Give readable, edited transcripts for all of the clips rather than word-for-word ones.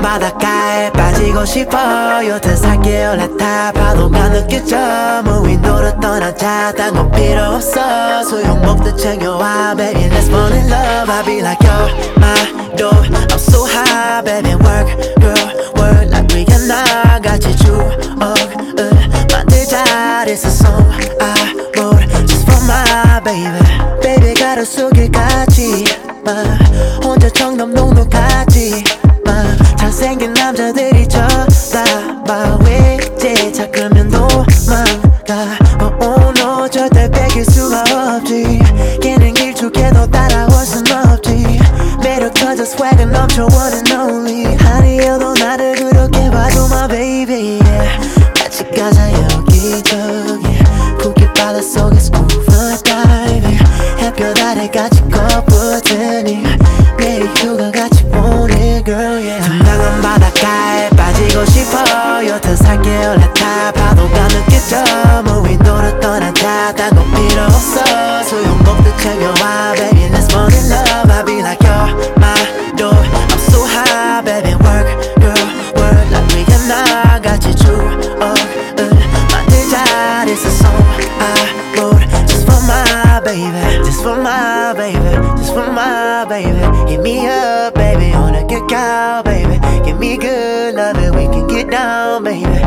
바닷가에 빠지고 싶어 요트 살게 올라타 파도가 느껴져 물 윈도로 떠나자 딴 건 필요 없어 수영복도 챙겨와 baby let's fall in love I'll be like you're my door I'm so high baby work girl work like Rihanna 같이 추억을 만들자 It's a song I wrote just for my baby baby 가로 속일 같이 혼자 청담 눅눅하지 잘생긴 남자들이 쳐다봐 왜 이제 자꾸면 도망가 oh no 절대 뺏길 수가 없지 걔는 길쭉해도 따라올 순 없지 매력 터져 swag은 넘쳐 one and only 아니어도 나를 그렇게 봐줘 my baby 같이 가자 여기저기 푸기 바닷속에 scuba diving 햇볕 아래 같이 걷을 테니 매일 휴가 같이 보내 girl yeah 투명한 바닷가에 빠지고 싶어 요트 살게 올라타 파도가 느껴져 물 윈도로 떠나자 딴 건 필요 없어 수영복도 챙겨와 baby let's fall in love I'll be like you're my door I'm so high baby work girl work like Rihanna 같이 추억을 만들자 It's a song I wrote just for my baby just for my baby just for my baby hit me up baby wanna get out baby give me good love it we can get down baby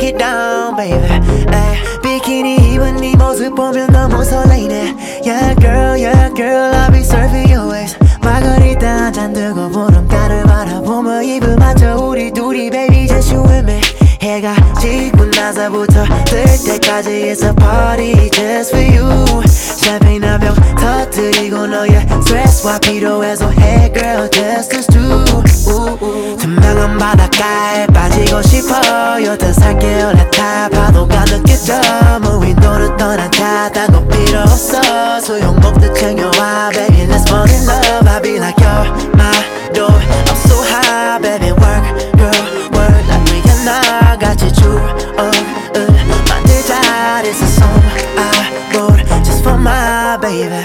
ay, 비키니 입은 네 모습 보면 너무 설레이네 yeah girl I'll be serving your ways 마가리타 한잔 들고 보름달을 바라보며 입을 맞춰 우리 둘이 baby just you and me 해가 지고 나서부터 뜰 때까지 it's a party just for you 샴페인 한 병 터뜨리고 너의 스트레스와 필요해서 hey girl just us two 투명한 바닷가에 빠지고 싶어 요트 살게 올라타 파도가 느껴져 물 윈도로 떠나자 딴 건 필요 없어 수영복도 챙겨와 baby let's fall in love I'll be like you're my door I'm so high baby work girl work like Rihanna 같이 추억을 만들자 It's a song I wrote just for my baby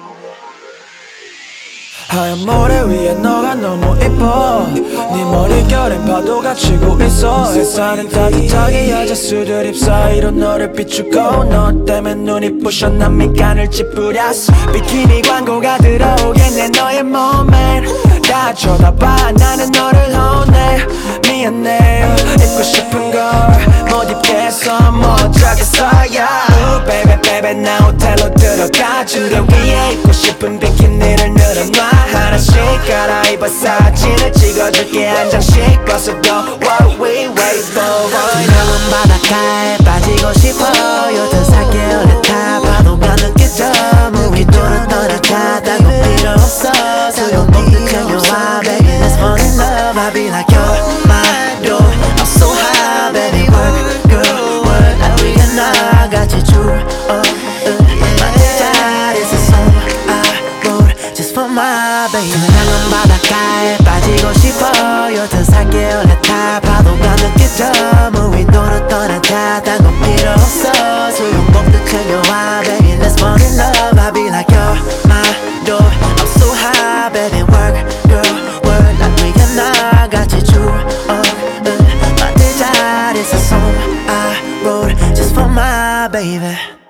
하얀 모래 위에 너가 너무 이뻐 네 머릿결엔 파도가 치고 있어 햇살은 따뜻하게 여자 수들 잎 사이로 너를 비추고 너 때문에 눈이 부셔 난 미간을 찌푸렸어 비키니 광고가 들어오겠네 너의 몸에 다 쳐다봐 나는 너를 혼내 미안해 입고 싶은 걸 못 입겠어 못 어쩌겠어 yeah Ooh, baby baby 나 호텔로 들어가 침대 위에 입고 싶은 비키니를 늘어놔 하나씩 갈아입어 사진을 찍어줄게 한 장씩 벗어도 What we wait for 투명한 바닷가에 빠지고 싶어 요트 살게 올라타 파도가 느껴져 물 윈도로 떠나자 딴 건 필요 없어 수영복도 챙겨와 baby let's fall in love I'll be like you're my door I'm so high baby work girl work like Rihanna 같이 추억을 만들자 It's a song I wrote just for my baby 투명한 바닷가에 빠지고 싶어 요트 살게 올라타 파도가 느껴져 물 윈도로 떠나자 딴 건 필요 없어 수영복도 챙겨와 baby let's fall in love I'll be like you're my door I'm so high baby work girl work like Rihanna 같이 추억을 만들자 It's a song I wrote just for my baby